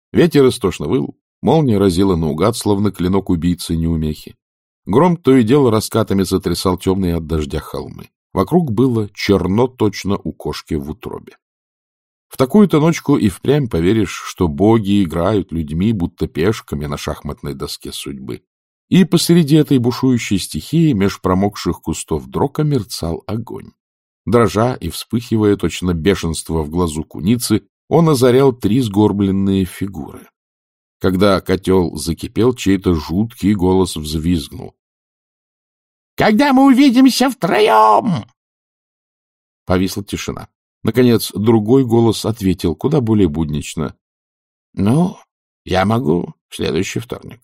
Ветер истошно выл, молния разила наугад, словно клинок убийцы неумехи. Гром то и дело раскатами сотрясал темные от дождя холмы. Вокруг было черно точно у кошки в утробе. В такую-то ночку и впрямь поверишь, что боги играют людьми, будто пешками на шахматной доске судьбы. И посреди этой бушующей стихии меж промокших кустов дрока мерцал огонь. Дрожа и вспыхивая точно бешенство в глазу куницы, он озарял 3 сгорбленные фигуры. Когда котел закипел, чей-то жуткий голос взвизгнул. — Когда мы увидимся втроем? Повисла тишина. Наконец, другой голос ответил куда более буднично. — Ну, я могу в следующий вторник.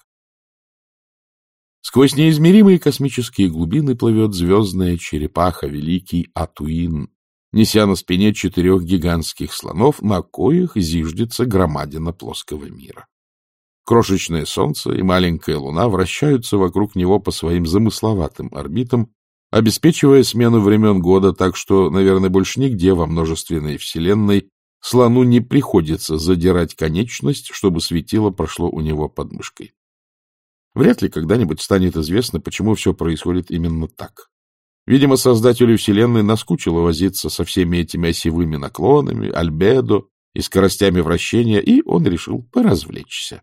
Сквозь неизмеримые космические глубины плывет звездная черепаха, великий Атуин, неся на спине 4 гигантских слонов, на коих зиждется громадина плоского мира. Крошечное солнце и маленькая луна вращаются вокруг него по своим замысловатым орбитам, обеспечивая смену времен года, так что, наверное, больше нигде во множественной вселенной слону не приходится задирать конечность, чтобы светило прошло у него под мышкой. Вряд ли когда-нибудь станет известно, почему все происходит именно так. Видимо, создателю вселенной наскучило возиться со всеми этими осевыми наклонами, альбедо и скоростями вращения, и он решил поразвлечься.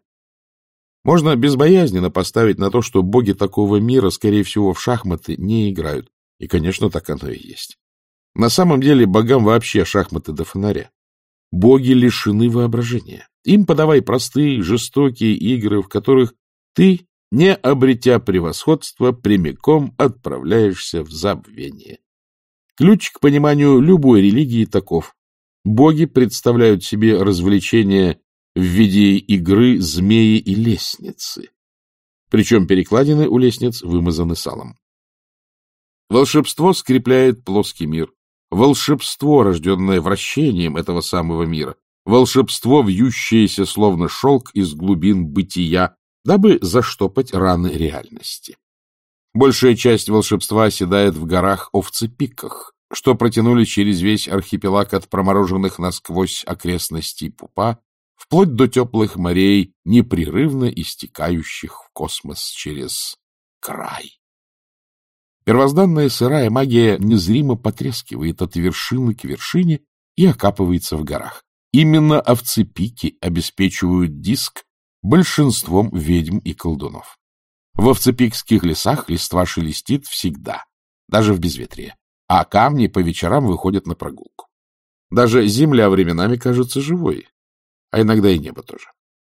Можно безбоязненно поставить на то, что боги такого мира, скорее всего, в шахматы не играют. И, конечно, так оно и есть. На самом деле богам вообще шахматы до фонаря. Боги лишены воображения. Им подавай простые, жестокие игры, в которых ты, не обретя превосходства, прямиком отправляешься в забвение. Ключ к пониманию любой религии таков. Боги представляют себе развлечения в виде игры змеи и лестницы. Причем перекладины у лестниц вымазаны салом. Волшебство скрепляет плоский мир. Волшебство, рожденное вращением этого самого мира. Волшебство, вьющееся словно шелк из глубин бытия, дабы заштопать раны реальности. Большая часть волшебства оседает в горах-овцепиках, что протянулись через весь архипелаг от промороженных насквозь окрестностей Пупа вплоть до теплых морей, непрерывно истекающих в космос через край. Первозданная сырая магия незримо потрескивает от вершины к вершине и окапывается в горах. Именно овцепики обеспечивают диск большинством ведьм и колдунов. В овцепикских лесах листва шелестит всегда, даже в безветрие, а камни по вечерам выходят на прогулку. Даже земля временами кажется живой, а иногда и небо тоже.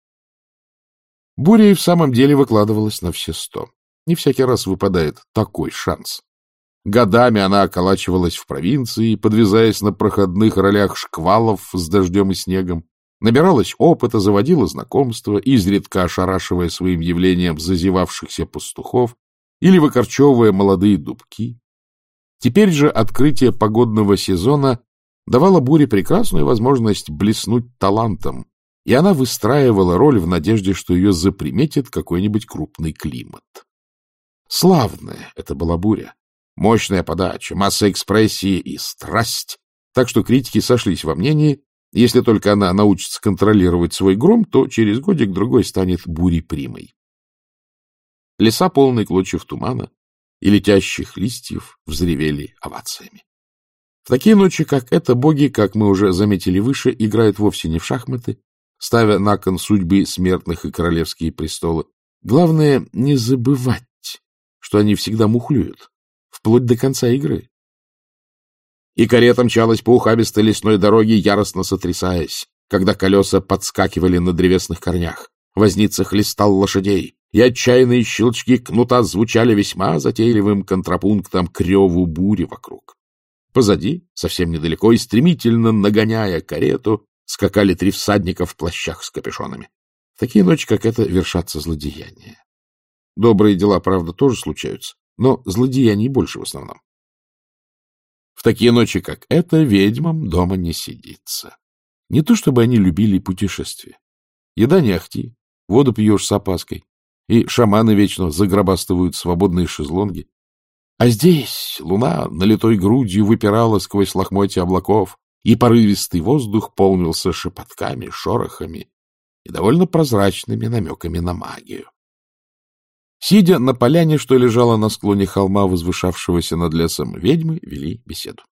Буря и в самом деле выкладывалась на все 100. Не всякий раз выпадает такой шанс. Годами она околачивалась в провинции, подвязаясь на проходных ролях шквалов с дождем и снегом, набиралась опыта, заводила знакомства, изредка ошарашивая своим явлением зазевавшихся пастухов или выкорчевывая молодые дубки. Теперь же открытие погодного сезона давало буре прекрасную возможность блеснуть талантом, и она выстраивала роль в надежде, что ее заприметит какой-нибудь крупный климат. Славная это была буря. Мощная подача, масса экспрессии и страсть. Так что критики сошлись во мнении, если только она научится контролировать свой гром, то через годик-другой станет бурей-примой. Леса, полные клочьев тумана и летящих листьев, взревели овациями. В такие ночи, как эта, боги, как мы уже заметили выше, играют вовсе не в шахматы, ставя на кон судьбы смертных и королевские престолы. Главное — не забывать, что они всегда мухлюют, вплоть до конца игры. И карета мчалась по ухабистой лесной дороге, яростно сотрясаясь, когда колеса подскакивали на древесных корнях. Возница хлестал лошадей, и отчаянные щелчки кнута звучали весьма затейливым контрапунктом к реву бури вокруг. Позади, совсем недалеко и стремительно нагоняя карету, скакали 3 всадника в плащах с капюшонами. В такие ночи, как это, вершатся злодеяния. Добрые дела, правда, тоже случаются, но злодеяний больше в основном. В такие ночи, как это, ведьмам дома не сидится. Не то чтобы они любили путешествия. Еда не ахти, воду пьешь с опаской, и шаманы вечно загробастывают свободные шезлонги. А здесь луна налитой грудью выпирала сквозь лохмотья облаков, и порывистый воздух полнился шепотками, шорохами. и довольно прозрачными намеками на магию. Сидя на поляне, что лежала на склоне холма, возвышавшегося над лесом, ведьмы вели беседу.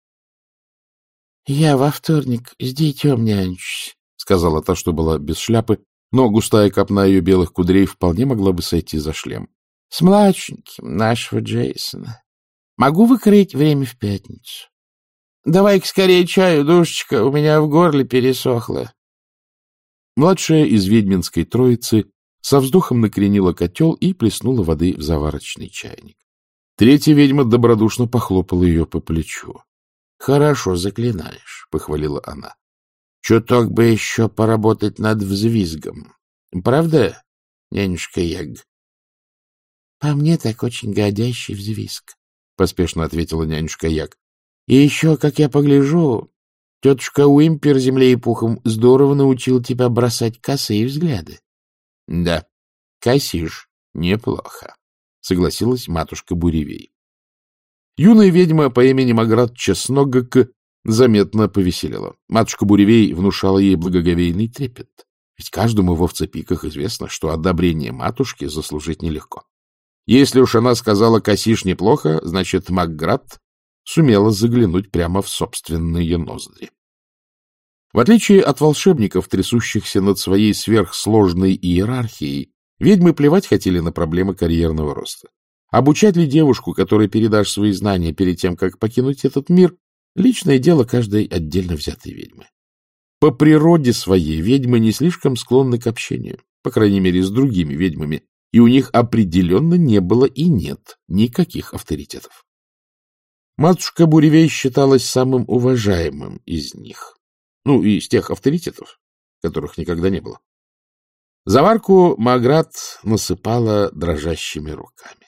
— Я во вторник с детем нянчусь, — сказала та, что была без шляпы, но густая копна ее белых кудрей вполне могла бы сойти за шлем. — С младшеньким нашего Джейсона. Могу выкроить время в пятницу. Давай-ка скорее чаю, душечка, у меня в горле пересохло. Младшая из ведьминской троицы со вздохом накренила котел и плеснула воды в заварочный чайник. Третья ведьма добродушно похлопала ее по плечу. — Хорошо заклинаешь, — похвалила она. — Чуток бы еще поработать над взвизгом. Правда, нянюшка Яг? — По мне так очень годящий взвизг, — поспешно ответила нянюшка Яг. — И еще, как я погляжу, тетушка Уимпер землей и пухом здорово научила тебя бросать косые взгляды. — Да, косишь неплохо, — согласилась матушка Буревей. Юная ведьма по имени Маград Чесногок заметно повеселела. Матушка Буревей внушала ей благоговейный трепет. Ведь каждому в овцепиках известно, что одобрение матушки заслужить нелегко. Если уж она сказала «косишь неплохо», значит, Маград сумела заглянуть прямо в собственные ноздри. В отличие от волшебников, трясущихся над своей сверхсложной иерархией, ведьмы плевать хотели на проблемы карьерного роста. Обучать ли девушку, которой передашь свои знания перед тем, как покинуть этот мир, личное дело каждой отдельно взятой ведьмы. По природе своей ведьмы не слишком склонны к общению, по крайней мере, с другими ведьмами, и у них определенно не было и нет никаких авторитетов. Матушка Буревей считалась самым уважаемым из них. Ну, и из тех авторитетов, которых никогда не было. Заварку Маград насыпала дрожащими руками.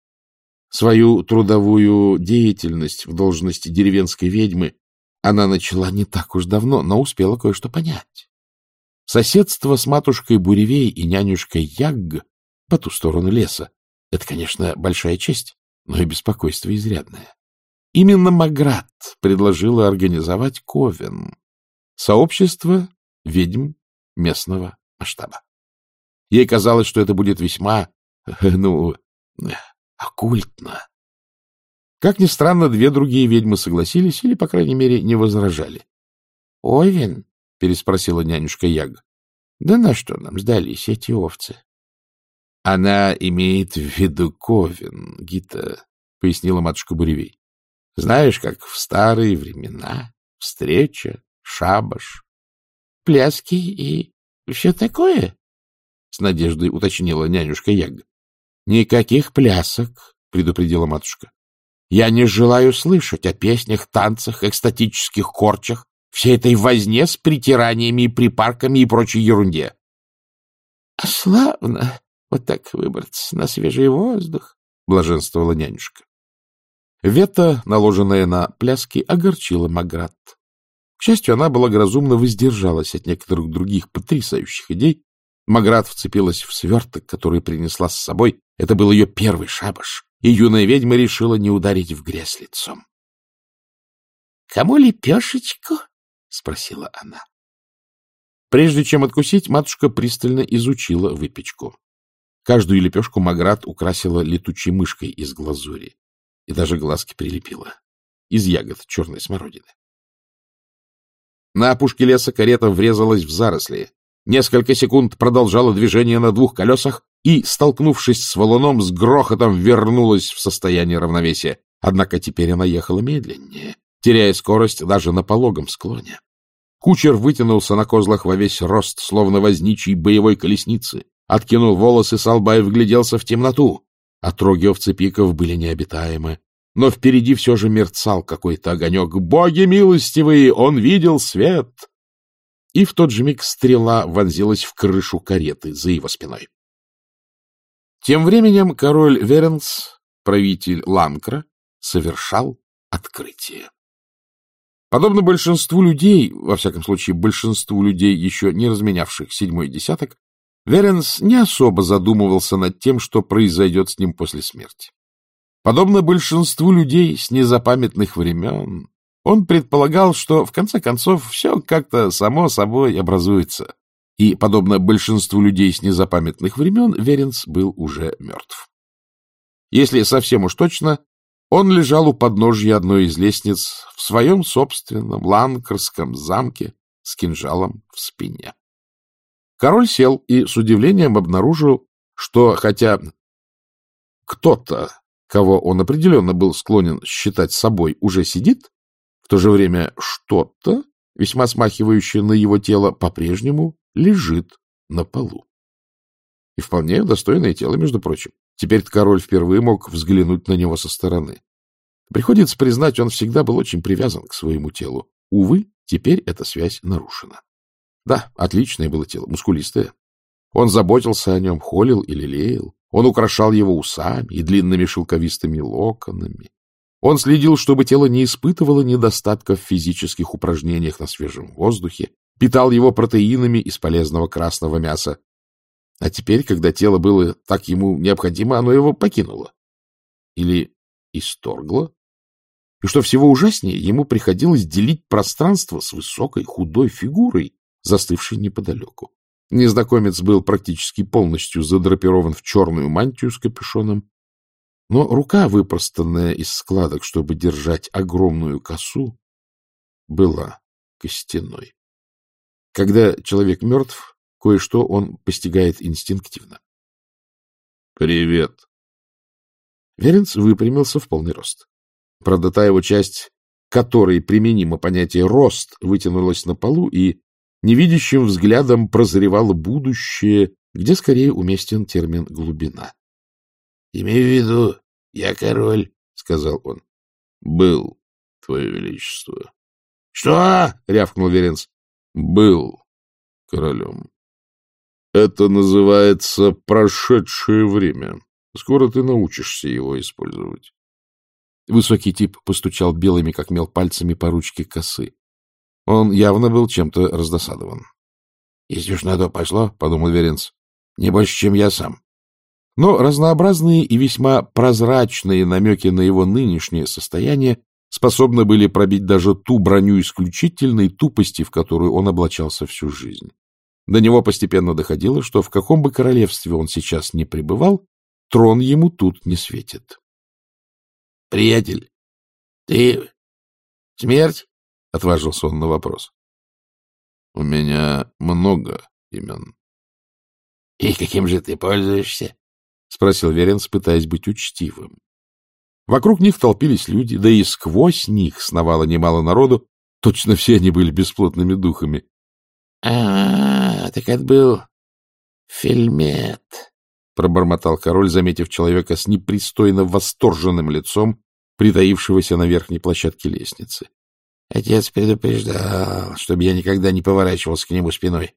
Свою трудовую деятельность в должности деревенской ведьмы она начала не так уж давно, но успела кое-что понять. Соседство с матушкой Буревей и нянюшкой Яг по ту сторону леса — это, конечно, большая честь, но и беспокойство изрядное. Именно Маград предложила организовать ковен — сообщество ведьм местного масштаба. Ей казалось, что это будет весьма, оккультно. Как ни странно, две другие ведьмы согласились или, по крайней мере, не возражали. — Овен? — переспросила нянюшка Яг. — Да на что нам сдались эти овцы? — Она имеет в виду ковен, Гита, — пояснила матушка Буревей. — Знаешь, как в старые времена встреча, шабаш, пляски и все такое? — с надеждой уточнила нянюшка Яг. — Никаких плясок, — предупредила матушка. — Я не желаю слышать о песнях, танцах, экстатических корчах, всей этой возне с притираниями и припарками и прочей ерунде. — А славно вот так выбраться на свежий воздух, — блаженствовала нянюшка. Вето, наложенное на пляски, огорчило Маград. К счастью, она благоразумно воздержалась от некоторых других потрясающих идей. Маград вцепилась в сверток, который принесла с собой. Это был ее первый шабаш, и юная ведьма решила не ударить в грязь лицом. — Кому лепешечку? — спросила она. Прежде чем откусить, матушка пристально изучила выпечку. Каждую лепешку Маград украсила летучей мышкой из глазури и даже глазки прилепила из ягод черной смородины. На опушке леса карета врезалась в заросли. Несколько секунд продолжала движение на двух колесах и, столкнувшись с валуном, с грохотом вернулась в состояние равновесия. Однако теперь она ехала медленнее, теряя скорость даже на пологом склоне. Кучер вытянулся на козлах во весь рост, словно возничий боевой колесницы, откинул волосы со лба и вгляделся в темноту. Отроги овцепиков были необитаемы, но впереди все же мерцал какой-то огонек. Боги милостивые, он видел свет! И в тот же миг стрела вонзилась в крышу кареты за его спиной. Тем временем король Веренс, правитель Ланкра, совершал открытие. Подобно большинству людей, во всяком случае большинству людей, еще не разменявших седьмой десяток, Веренс не особо задумывался над тем, что произойдет с ним после смерти. Подобно большинству людей с незапамятных времен, он предполагал, что, в конце концов, все как-то само собой образуется, и, подобно большинству людей с незапамятных времен, Веренс был уже мертв. Если совсем уж точно, он лежал у подножья одной из лестниц в своем собственном ланкарском замке с кинжалом в спине. Король сел и с удивлением обнаружил, что хотя кто-то, кого он определенно был склонен считать собой, уже сидит, в то же время что-то, весьма смахивающее на его тело, по-прежнему лежит на полу. И вполне достойное тело, между прочим. Теперь король впервые мог взглянуть на него со стороны. Приходится признать, он всегда был очень привязан к своему телу. Увы, теперь эта связь нарушена. Да, отличное было тело, мускулистое. Он заботился о нем, холил и лелеял. Он украшал его усами и длинными шелковистыми локонами. Он следил, чтобы тело не испытывало недостатков в физических упражнениях на свежем воздухе, питал его протеинами из полезного красного мяса. А теперь, когда тело было так ему необходимо, оно его покинуло. Или исторгло. И что всего ужаснее, ему приходилось делить пространство с высокой худой фигурой, застывшей неподалеку. Незнакомец был практически полностью задрапирован в черную мантию с капюшоном, но рука, выпростанная из складок, чтобы держать огромную косу, была костяной. Когда человек мертв, кое-что он постигает инстинктивно. — Привет. Веренс выпрямился в полный рост. Правда, та его часть, к которой применимо понятие «рост», вытянулась на полу и невидящим взглядом прозревало будущее, где скорее уместен термин «глубина». — Имею в виду, я король, — сказал он. — Был, твое величество. — Что? — рявкнул Веренс. — Был королем. Это называется прошедшее время. Скоро ты научишься его использовать. Высокий тип постучал белыми, как мел, пальцами по ручке косы. Он явно был чем-то раздосадован. — Если уж на то пошло, — подумал Веренс, — не больше, чем я сам. Но разнообразные и весьма прозрачные намеки на его нынешнее состояние способны были пробить даже ту броню исключительной тупости, в которую он облачался всю жизнь. До него постепенно доходило, что в каком бы королевстве он сейчас ни пребывал, трон ему тут не светит. — Приятель, ты смерть? — отважился он на вопрос. — У меня много имен. — И каким же ты пользуешься? — спросил Веренс, пытаясь быть учтивым. Вокруг них толпились люди, да и сквозь них сновало немало народу, точно все они были бесплотными духами. — Так это был Фельмет, — пробормотал король, заметив человека с непристойно восторженным лицом, притаившегося на верхней площадке лестницы. — Отец предупреждал, чтобы я никогда не поворачивался к нему спиной.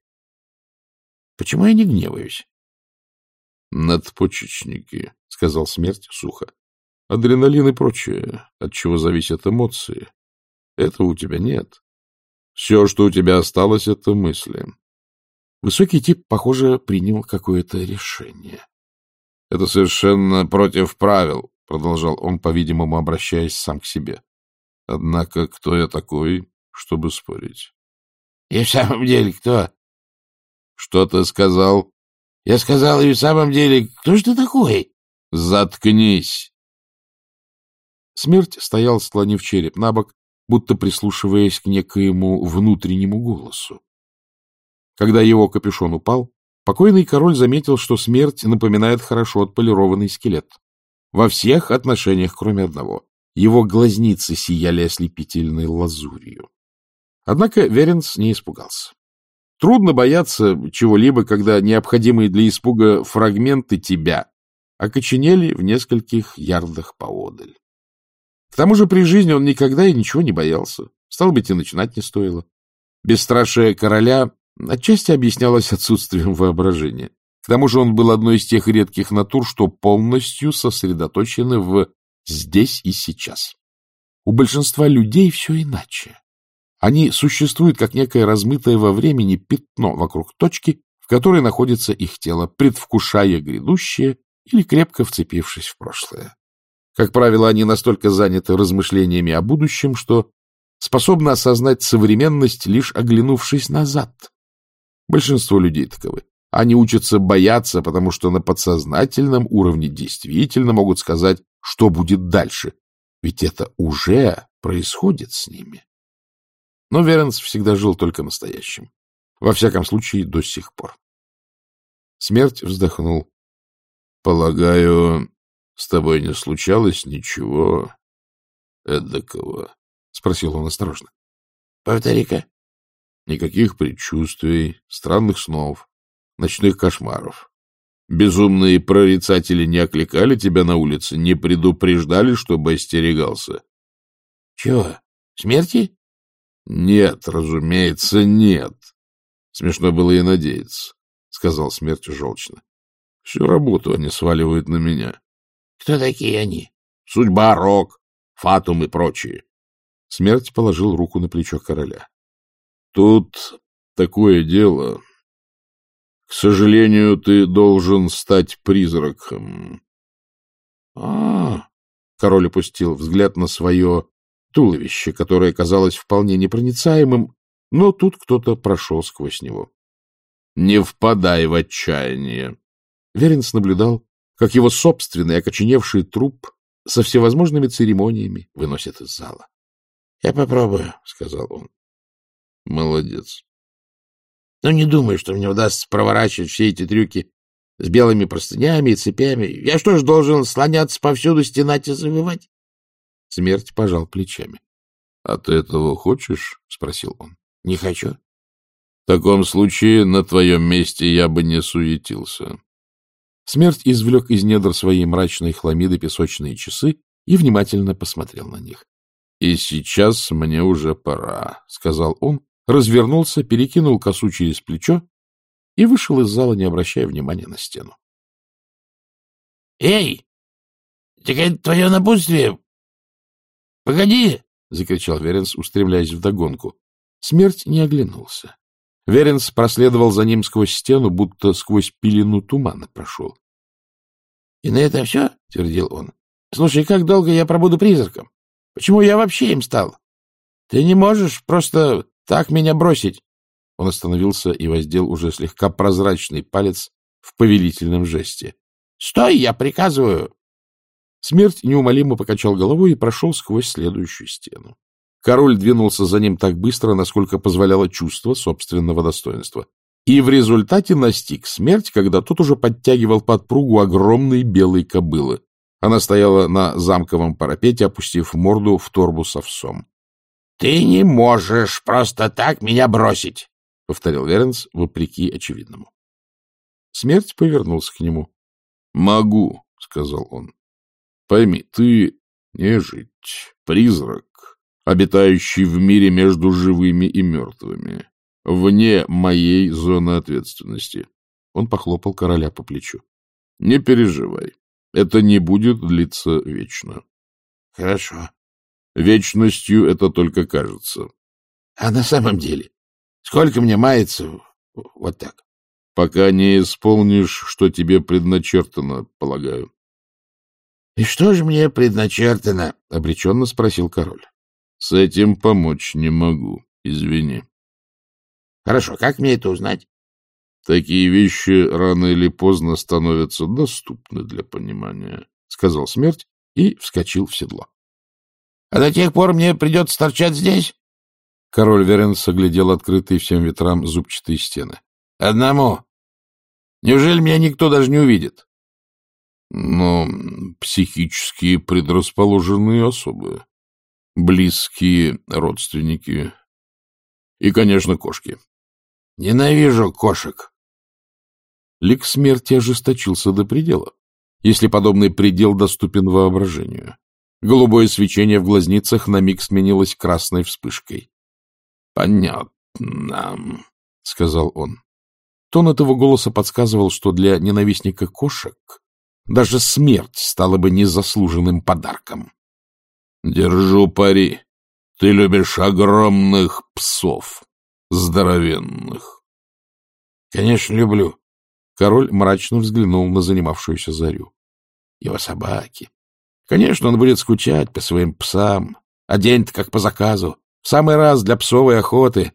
— Почему я не гневаюсь? — Надпочечники, — сказал смерть сухо. — Адреналин и прочее, от чего зависят эмоции. Этого у тебя нет. Все, что у тебя осталось, — это мысли. Высокий тип, похоже, принял какое-то решение. — Это совершенно против правил, — продолжал он, по-видимому, обращаясь сам к себе. — Однако кто я такой, чтобы спорить? — И в самом деле кто? — Что ты сказал? — Я сказал, и в самом деле, кто же ты такой? — Заткнись! Смерть стоял, склонив череп набок, будто прислушиваясь к некоему внутреннему голосу. Когда его капюшон упал, покойный король заметил, что смерть напоминает хорошо отполированный скелет. Во всех отношениях, кроме одного. Его глазницы сияли ослепительной лазурью. Однако Веренс не испугался. Трудно бояться чего-либо, когда необходимые для испуга фрагменты тебя окоченели в нескольких ярдах поодаль. К тому же при жизни он никогда и ничего не боялся. Стало быть, и начинать не стоило. Бесстрашие короля отчасти объяснялось отсутствием воображения. К тому же он был одной из тех редких натур, что полностью сосредоточены в «здесь и сейчас». У большинства людей все иначе. Они существуют как некое размытое во времени пятно вокруг точки, в которой находится их тело, предвкушая грядущее или крепко вцепившись в прошлое. Как правило, они настолько заняты размышлениями о будущем, что способны осознать современность, лишь оглянувшись назад. Большинство людей таковы. Они учатся бояться, потому что на подсознательном уровне действительно могут сказать, что будет дальше. Ведь это уже происходит с ними. Но Веренс всегда жил только настоящим. Во всяком случае, до сих пор. Смерть вздохнул. — Полагаю, с тобой не случалось ничего эдакого? — спросил он осторожно. — Повтори-ка. — Никаких предчувствий, странных снов, ночных кошмаров. Безумные прорицатели не окликали тебя на улице, не предупреждали, чтобы остерегался? — Чего? Смерти? — Нет, разумеется, нет. Смешно было и надеяться, — сказал Смерть желчно. — Всю работу они сваливают на меня. — Кто такие они? — Судьба, Рок, Фатум и прочие. Смерть положил руку на плечо короля. — Тут такое дело. К сожалению, ты должен стать призраком. Король опустил взгляд на свое туловище, которое казалось вполне непроницаемым, но тут кто-то прошел сквозь него. — Не впадай в отчаяние. Веренс наблюдал, как его собственный окоченевший труп со всевозможными церемониями выносят из зала. — Я попробую, — сказал он. — Молодец. Но не думаю, что мне удастся проворачивать все эти трюки с белыми простынями и цепями. Я что ж, должен слоняться повсюду, стенать и завывать? Смерть пожал плечами. — А ты этого хочешь? — спросил он. — Не хочу. — В таком случае на твоем месте я бы не суетился. Смерть извлек из недр своей мрачной хламиды песочные часы и внимательно посмотрел на них. — И сейчас мне уже пора, — сказал он, развернулся, перекинул косу через плечо и вышел из зала, не обращая внимания на стену. — Эй! Так это твое напутствие? — Погоди! — закричал Веренс, устремляясь вдогонку. Смерть не оглянулся. Веренс проследовал за ним сквозь стену, будто сквозь пелену тумана прошел. — И на этом все? — твердил он. — Слушай, как долго я пробуду призраком? Почему я вообще им стал? Ты не можешь просто так меня бросить. Он остановился и воздел уже слегка прозрачный палец в повелительном жесте. — Стой, я приказываю! Смерть неумолимо покачал головой и прошел сквозь следующую стену. Король двинулся за ним так быстро, насколько позволяло чувство собственного достоинства. И в результате настиг Смерть, когда тот уже подтягивал подпругу огромной белой кобылы. Она стояла на замковом парапете, опустив морду в торбу с овсом. — Ты не можешь просто так меня бросить! — повторил Веренс, вопреки очевидному. Смерть повернулся к нему. — Могу, — сказал он. — Пойми, ты нежить, призрак, обитающий в мире между живыми и мертвыми, вне моей зоны ответственности. Он похлопал короля по плечу. — Не переживай, это не будет длиться вечно. — Хорошо. Вечностью это только кажется. — А на самом деле? Сколько мне мается вот так? — Пока не исполнишь, что тебе предначертано, полагаю. — И что же мне предначертано? — обреченно спросил король. — С этим помочь не могу, извини. — Хорошо, как мне это узнать? — Такие вещи рано или поздно становятся доступны для понимания, — сказал Смерть и вскочил в седло. — А до тех пор мне придется торчать здесь? Король Веренс оглядел открытые всем ветрам зубчатые стены. — Одному? Неужели меня никто даже не увидит? — Но психически предрасположенные особы, близкие родственники и, конечно, кошки. — Ненавижу кошек. Лик Смерти ожесточился до предела, если подобный предел доступен воображению. Голубое свечение в глазницах на миг сменилось красной вспышкой. — Понятно, — сказал он. Тон этого голоса подсказывал, что для ненавистника кошек даже смерть стала бы незаслуженным подарком. — Держу пари. Ты любишь огромных псов, здоровенных. — Конечно, люблю. Король мрачно взглянул на занимавшуюся Зарю. Его собаки. Конечно, он будет скучать по своим псам, а день-то как по заказу. В самый раз для псовой охоты.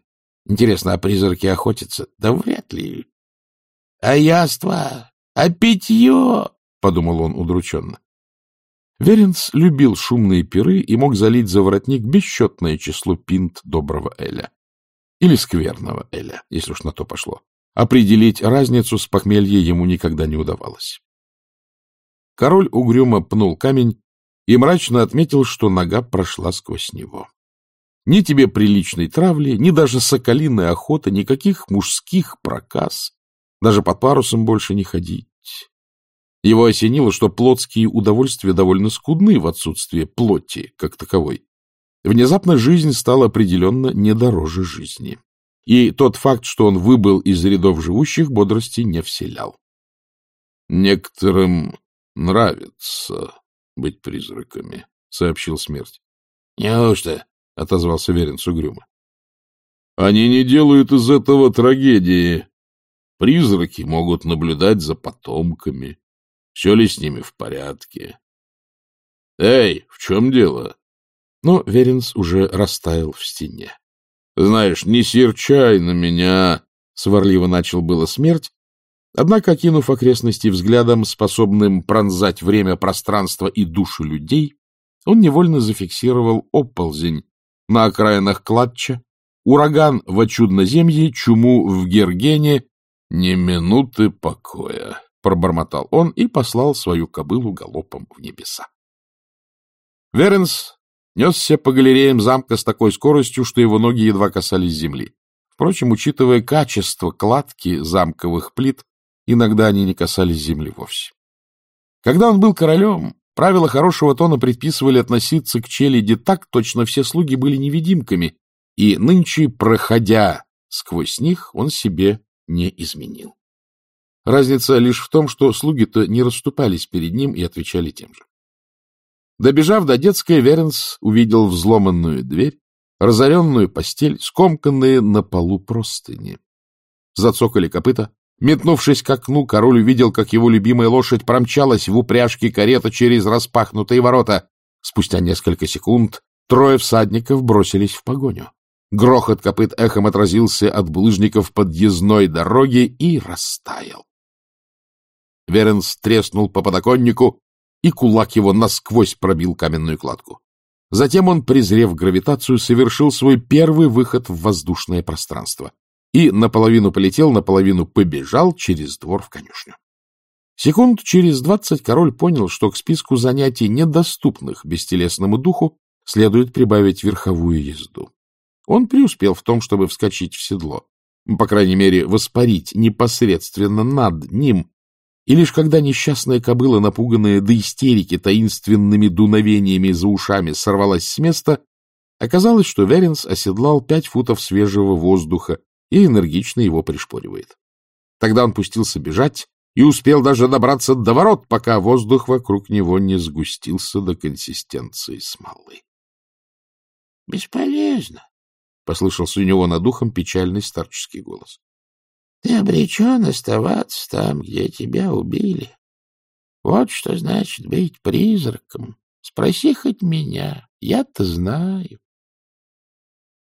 Интересно, а призраки охотятся? Да вряд ли. — А яство? А питье? — подумал он удрученно. Веренс любил шумные пиры и мог залить за воротник бесчетное число пинт доброго эля. Или скверного эля, если уж на то пошло. Определить разницу с похмелья ему никогда не удавалось. Король угрюмо пнул камень и мрачно отметил, что нога прошла сквозь него. Ни тебе приличной травли, ни даже соколиной охоты, никаких мужских проказ. Даже под парусом больше не ходить. Его осенило, что плотские удовольствия довольно скудны в отсутствие плоти как таковой. Внезапно жизнь стала определенно не дороже жизни. И тот факт, что он выбыл из рядов живущих, бодрости не вселял. — Некоторым нравится быть призраками, — сообщил смерть. — Неужто? — отозвался Веренс угрюмо. — Они не делают из этого трагедии. Призраки могут наблюдать за потомками. Все ли с ними в порядке? — Эй, в чем дело? Но Веренс уже растаял в стене. — Знаешь, не серчай на меня, — сварливо начал было смерть, однако, окинув окрестности взглядом, способным пронзать время, пространство и души людей, он невольно зафиксировал оползень на окраинах Клатча, ураган в Очудноземье, чуму в Гергене. — Ни минуты покоя, — пробормотал он и послал свою кобылу галопом в небеса. Веренс несся по галереям замка с такой скоростью, что его ноги едва касались земли. Впрочем, учитывая качество кладки замковых плит, иногда они не касались земли вовсе. Когда он был королем, правила хорошего тона предписывали относиться к челяди так, точно все слуги были невидимками, и нынче, проходя сквозь них, он себе не изменил. Разница лишь в том, что слуги-то не расступались перед ним и отвечали тем же. Добежав до детской, Веренс увидел взломанную дверь, разоренную постель, скомканные на полу простыни. Зацокали копыта. Метнувшись к окну, король увидел, как его любимая лошадь промчалась в упряжке карета через распахнутые ворота. Спустя несколько секунд трое всадников бросились в погоню. Грохот копыт эхом отразился от булыжников подъездной дороги и растаял. Веренс треснул по подоконнику, и кулак его насквозь пробил каменную кладку. Затем он, презрев гравитацию, совершил свой первый выход в воздушное пространство и наполовину полетел, наполовину побежал через двор в конюшню. Секунд через 20 король понял, что к списку занятий, недоступных бестелесному духу, следует прибавить верховую езду. Он преуспел в том, чтобы вскочить в седло, по крайней мере, воспарить непосредственно над ним, и лишь когда несчастная кобыла, напуганная до истерики таинственными дуновениями за ушами, сорвалась с места, оказалось, что Веренс оседлал 5 футов свежего воздуха и энергично его пришпоривает. Тогда он пустился бежать и успел даже добраться до ворот, пока воздух вокруг него не сгустился до консистенции смолы. — Бесполезно, — послышался у него над ухом печальный старческий голос. — Ты обречен оставаться там, где тебя убили. Вот что значит быть призраком. Спроси хоть меня, я-то знаю.